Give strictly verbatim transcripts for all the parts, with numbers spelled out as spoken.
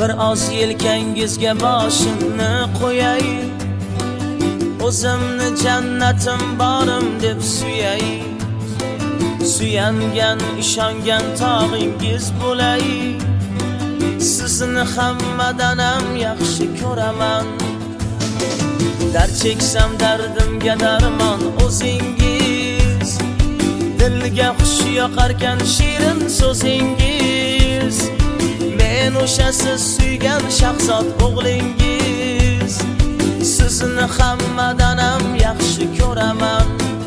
Bir oz yelkangizga boshimni qo'yay, o'zimni jannatim borim deb suyay. Suyangan, ishongan tog'ingiz bo'lay. Sizni hammadan ham yaxshi ko'raman. Dard cheksam dardimga darmon o'zingiz. Dilga xush yoqarkan shirin so'zingiz. Men o'sha siz suygan shahzod o'g'lingiz. Sizni hammadan ham yaxshi ko'raman.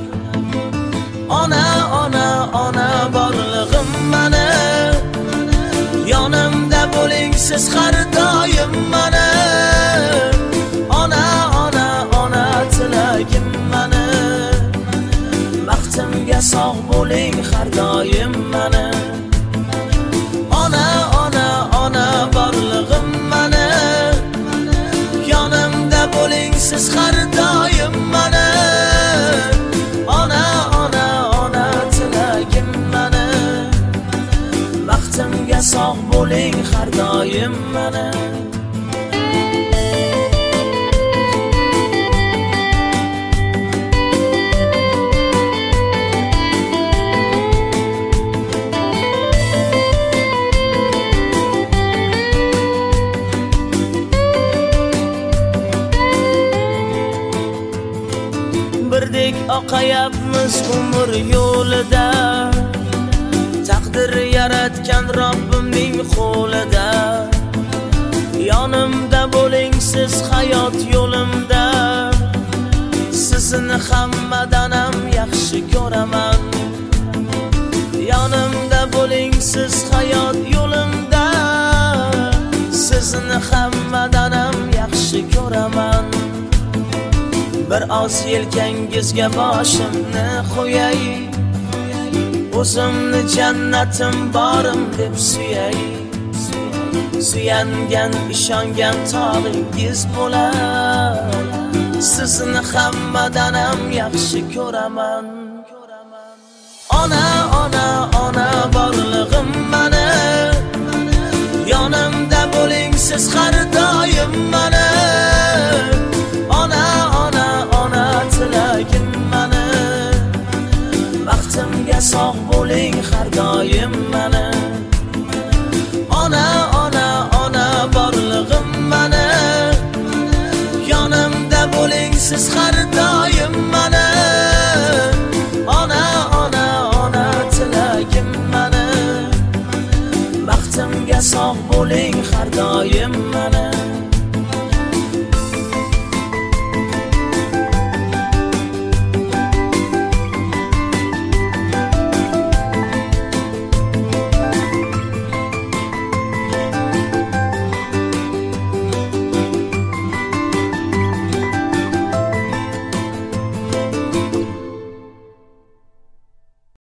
Ona, ona, ona borlig'im mana. Yonimda bo'ling siz har doim mana. Ona, ona, ona tilagim mana. Baxtimga sog' bo'ling har doim mana. Ona, ona, ona borlig'im mana. Yonimda bo'ling siz har doim mana. Ona, ona, ona tilagim mana. Baxtimga sog' bo'ling har doim mana. Birdek oqayapmiz umr yo'lida. Taqdir yaratgan Robbimning qo'lida. Yonimda bo'ling siz hayot yo'limda. Sizni hammadan ham yaxshi ko'raman. Yonimda bo'ling siz hayot yo'limda. Sizni hammadan ham yaxshi ko'raman. Bir oz yelkangizga boshimni qo'yay, o'zimni jannatim borim deb suyay. Suyangan, ishongan tog'ingiz bo'lar. Sizni hammadan ham yaxshi ko'raman. Ona, ona, ona borlig'im mana. Yonimda bo'ling siz har doim mana. Ona, ona, ona tilagim mana. Baxtimga sog' bo'ling har doim